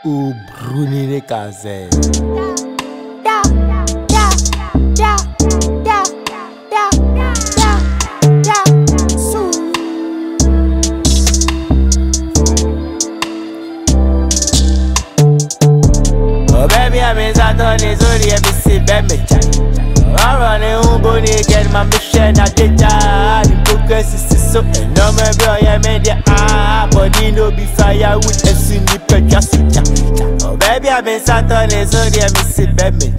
O Brunine Kaze. Oh baby, I'm in Saturday, so the MC baby. I'm running home, bonnie, get my mission. I did that. The focus is so no me boy, I made the body no be fire with a sniper just. Oh baby, I'm in Saturday, so the MC baby.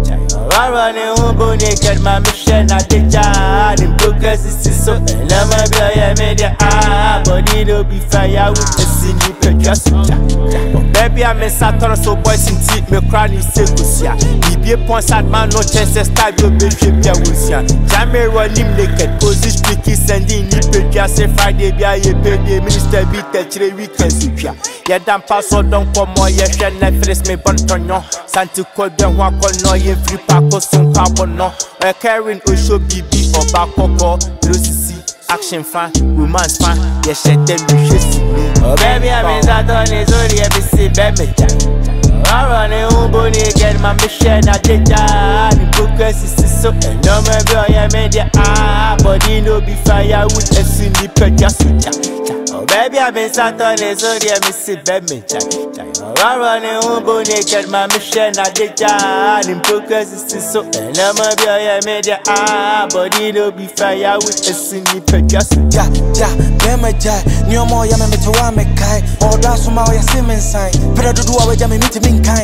I'm running home, bonnie, get my mission. I did that. The focus is so no me boy, I made the body no be fire with a sniper just. Baby, I'm in Saturday, so boys in teeth, me crying, you say, Gosia. Be a point, sad man, no chances, type your baby, be a Gosia. Jamie running naked, position, picky, sending you pay, just say Friday, be a pay, minister, be touch the weekends. Yeah, damn pass or don't come more, yes, and Netflix, me bontonio. Santi called them walk on no, ye free pack or some carbon, no. A carrying Osho BB or back or Lucy. Action fan, romance fan, yes, shit, them you see. Oh, baby, I'm in Saturday, so the MC, baby. I'm running home, bonnie, get my mission. I did that. The focus is so no me boy, I made the body no be fire with a sniper just. Oh, baby, I'm in Saturday, so the MC, baby. I'm running home, bonnie, get my mission. I did that. The focus is so no me boy, I made the body no be fire with a sniper just. Ja, bema jai, niyo mo ya me to wa me kai. O da so ma ya se men sign. Pera do wa ja me meet me kai.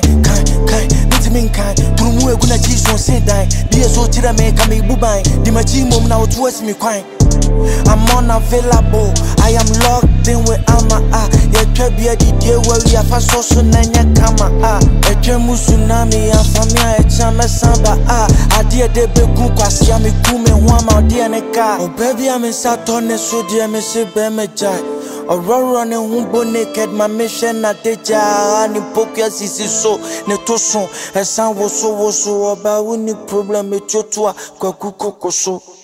Meet me kai. Turumu egu na ji so sen dai. Bi so tira me ka me bubai. Di ma ji mom na o to asi me kwan. I'm unavailable. I am locked in with Ama. Yeah, trebia di dear where we have a social nanya kama. A tremu tsunami, and famia, a chama samba. I dear de beku kwasi, I'm a kume, one out dear neka. Oh, baby, I'm in Saturn, so dear, Miss Bemejai. Aurora ne humbo naked, my mission at the jar. Ni pokias is so, Netoson, a sound was so, about any problem with your tour, Kwaku so.